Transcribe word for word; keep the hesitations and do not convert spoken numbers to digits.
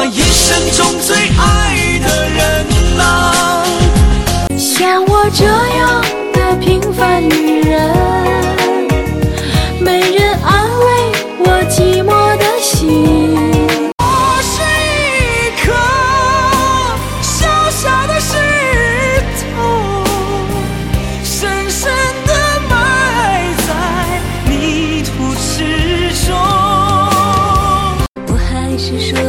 一生中最爱的人啊。 像我这样的平凡女人，没人安慰我寂寞的心。 我是一颗小小的石头，深深地埋在泥土之中。 我还是说